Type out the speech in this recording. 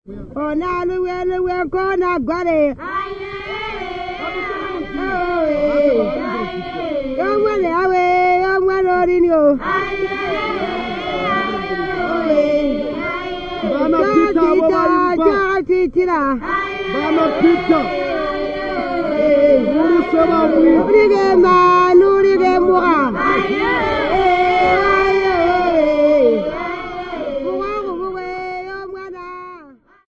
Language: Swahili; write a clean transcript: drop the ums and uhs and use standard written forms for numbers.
Ona luwe kona gware. Yomwele awe yomwele orinyo. Titira. Brigema